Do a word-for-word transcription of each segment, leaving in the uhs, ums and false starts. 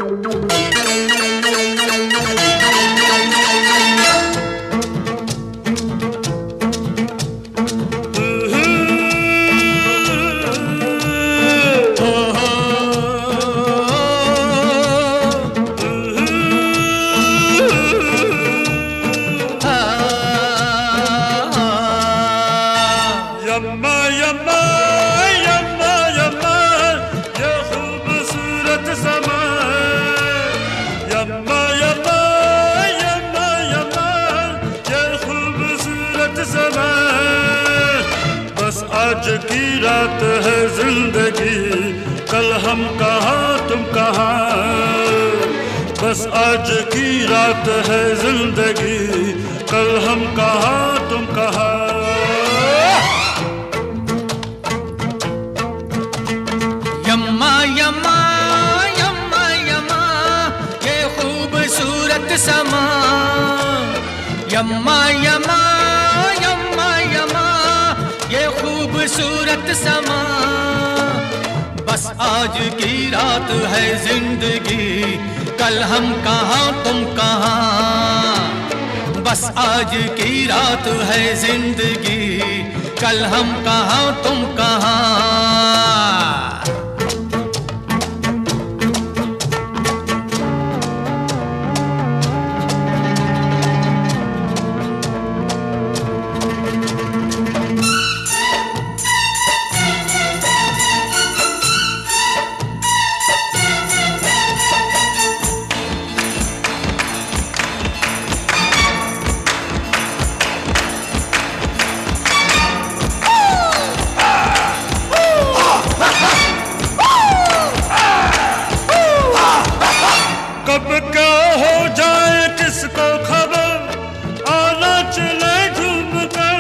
आज की रात है जिंदगी, कल हम कहाँ तुम कहाँ। बस आज की रात है जिंदगी, कल हम कहाँ तुम कहाँ। यम्मा यम्मा यम्मा यम्मा ये खूबसूरत समा। यम्मा यम्मा यम्मा यम्मा ये खूबसूरत समा। बस आज की रात है जिंदगी, कल हम कहाँ तुम कहाँ। बस आज की रात है जिंदगी, कल हम कहाँ तुम कहाँ। कब क्या हो जाए किसको खबर, आना चले झूम कर।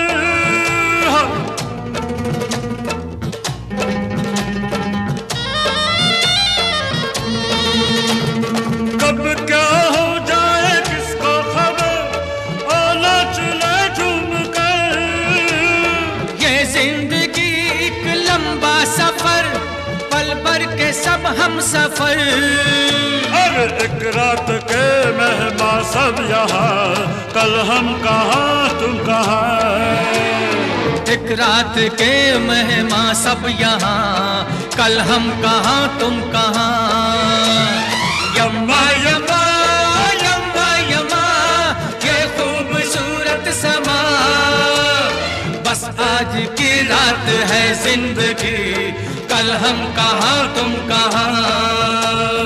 कब क्या हो जाए किसको खबर, आना चले झूम कर। ये जिंदगी एक लंबा सफर, पल भर के सब हम सफर। एक रात के मेहमान सब यहाँ, कल हम कहाँ तुम कहाँ। एक रात के मेहमान सब यहाँ, कल हम कहाँ तुम कहाँ। यम्मा यम्मा यम्मा यम्मा ये खूबसूरत समा। बस आज की रात है जिंदगी, कल हम कहाँ तुम कहाँ।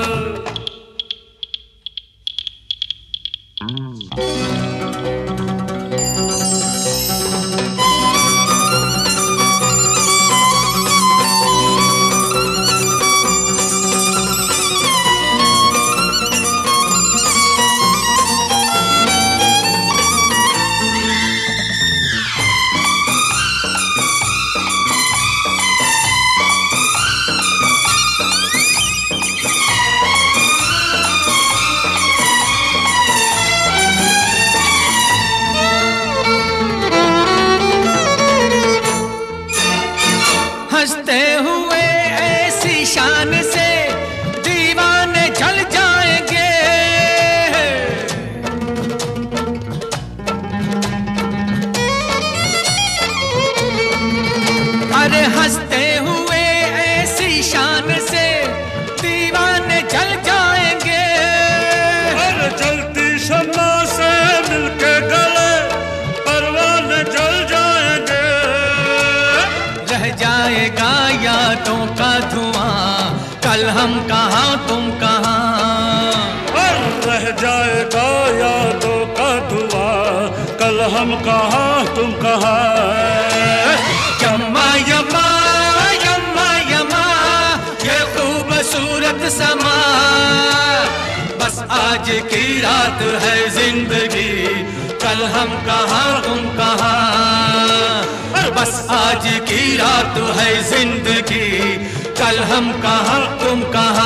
हंसते हुए ऐसी शान से दीवाने जल जाएंगे। अरे हंसते हुए ऐसी शान से दीवाने जल जाएंगे। अरे जलती शम्मा से मिलके गले परवाने जल जाएंगे। रह जाएगा यादों का धुआं, कल हम कहाँ तुम कहाँ। रह जाएगा यादों का धुआं, कल हम कहाँ तुम कहाँ। यम्मा यम्मा यम्मा यम्मा ये खूबसूरत समा। बस आज की रात है जिंदगी, कल हम कहाँ तुम कहाँ। बस आज की रात है जिंदगी, कल हम कहाँ तुम कहाँ।